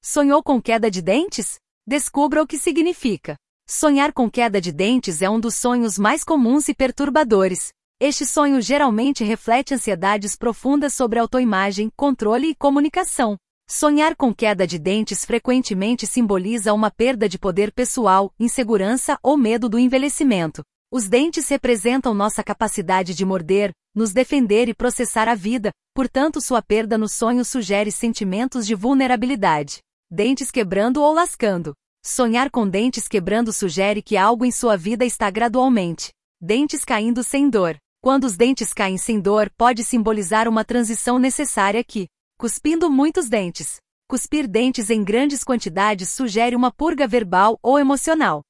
Sonhou com queda de dentes? Descubra o que significa. Sonhar com queda de dentes é um dos sonhos mais comuns e perturbadores. Este sonho geralmente reflete ansiedades profundas sobre autoimagem, controle e comunicação. Sonhar com queda de dentes frequentemente simboliza uma perda de poder pessoal, insegurança ou medo do envelhecimento. Os dentes representam nossa capacidade de morder, nos defender e processar a vida, portanto sua perda no sonho sugere sentimentos de vulnerabilidade. Dentes quebrando ou lascando. Sonhar com dentes quebrando sugere que algo em sua vida está gradualmente. Dentes caindo sem dor. Quando os dentes caem sem dor, pode simbolizar uma transição necessária que, cuspindo muitos dentes. Cuspir dentes em grandes quantidades sugere uma purga verbal ou emocional.